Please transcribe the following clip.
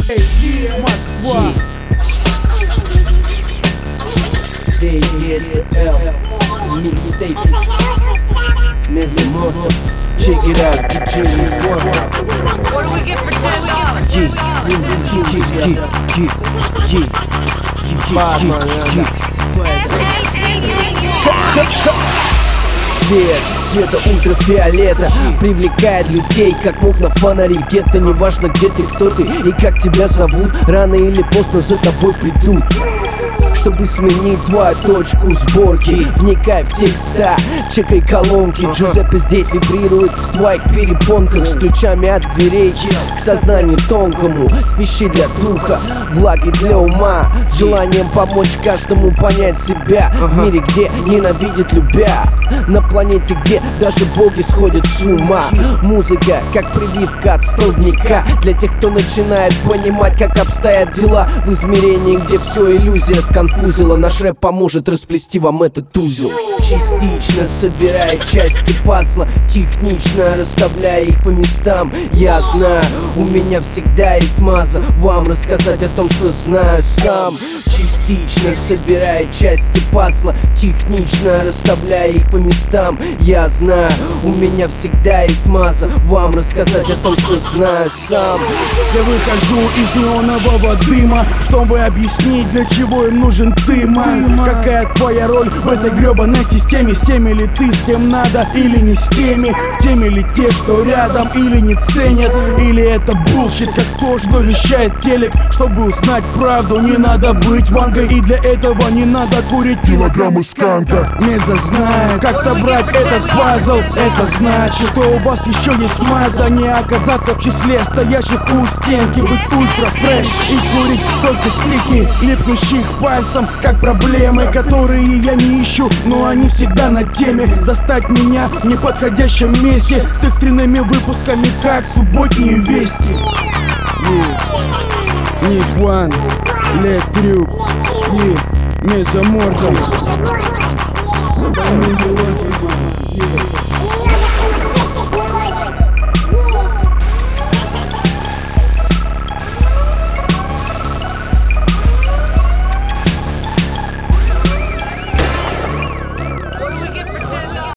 Москва. DHL Mixtape Мезомото. Check it out, DJ One. What do we get for $10? Свет цвета ультрафиолета привлекает людей, как мух на фонари. Где-то неважно, где ты, кто ты и как тебя зовут, рано или поздно за тобой придут, чтобы сменить твою точку сборки. Вникай в текста, чекай колонки. Джузеппе здесь вибрирует в твоих перепонках, с ключами от дверей к сознанию тонкому. Спящий для духа, влаги для ума, с желанием помочь каждому понять себя. В мире, где ненавидят любя, на планете, где даже боги сходят с ума. Музыка, как прививка от столбняка, для тех, кто начинает понимать, как обстоят дела. В измерении, где все иллюзия сконфузила, наш рэп поможет расплести вам этот узел. Частично собирая части пазла, технично расставляя их по местам. Я знаю, у меня всегда есть маза вам рассказать о том, что знаю сам. Частично собирая части пазла, технично расставляя их по местам. Я знаю, у меня всегда есть маза вам рассказать о том, что знаю сам. Я выхожу из неонового дыма, чтобы объяснить, для чего им нужен ты, ман. Какая твоя роль в этой гребаной системе? С теми ли ты, с кем надо, или не с теми? Теми ли те, что рядом, или не ценят? Или это булщит, как то, что вещает телек? Чтобы узнать правду, не надо быть вангой, и для этого не надо курить килограммы сканка. Меза знает, как собрать этот пазл. Это значит, что у вас еще есть маза. Не оказаться в числе стоящих у стенки, быть ультра фреш и курить только стики, липнущих пальцем, как проблемы, которые я не ищу, но они всегда на теме. Застать меня в неподходящем месте с экстренными выпусками, как субботние вести. Ник Ван, Лет Трюк, Мезоморта.